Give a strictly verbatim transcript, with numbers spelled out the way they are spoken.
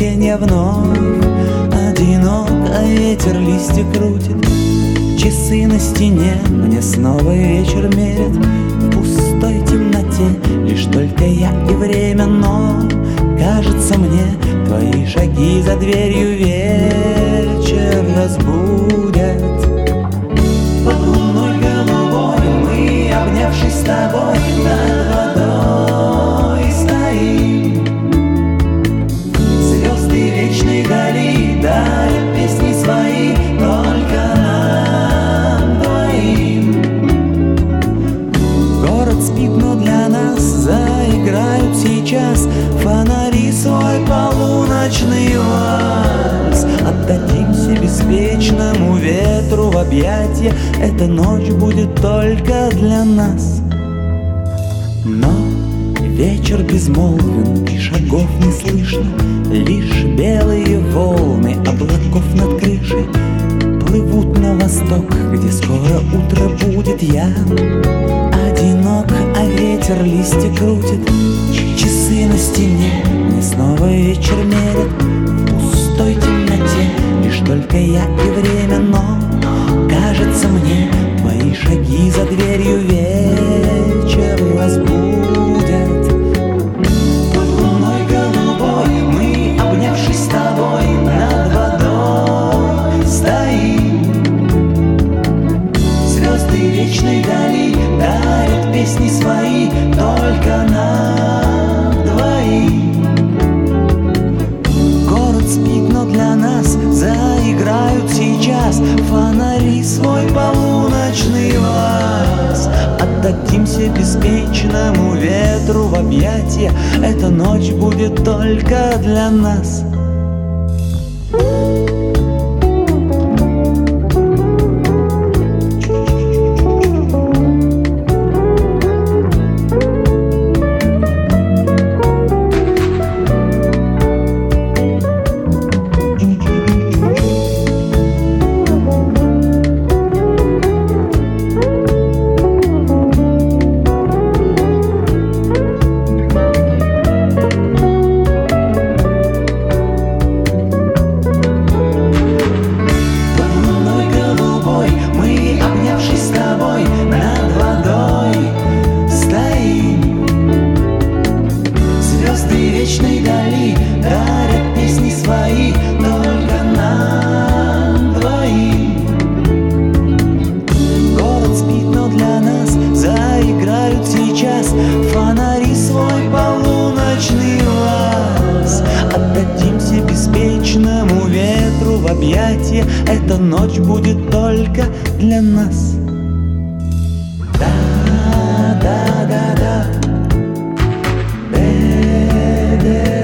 воскресенье вновь одинок, а ветер листья крутит. Часы на стене мне снова вечер мерят. В пустой темноте лишь только я и время, но кажется мне, твои шаги за дверью вечер разбудят. Под луной голубой мы, обнявшись с тобой, над водой стоим. Звезды вечной дали дарят песни свои только нам двоим. Город спит, но для нас заиграют сейчас фонари свой полуночный вальс. Отдадимся беспечному ветру в объятия, эта ночь будет только для нас. Но вечер безмолвен, и шагов не слышно, лишь белые волны облаков над крышей плывут на восток, где скоро утро будет. Я одинок, а ветер листья крутит. Часы на стене мне снова вечер мерят. В пустой темноте лишь только я и время, но кажется мне, твои шаги за дверью вечер разбудят. Под луной голубой мы, обнявшись с тобой, над водой стоим. Звезды вечной дали дарят песни свои только нам двоим. Город спит, но для нас заиграют сейчас фонари свой полуночный вальс. Отдадимся беспечному ветру в объятия, эта ночь будет только для нас. Фонари свой полуночный вальс. Отдадимся беспечному ветру в объятия, эта ночь будет только для нас. Да, да, да, да.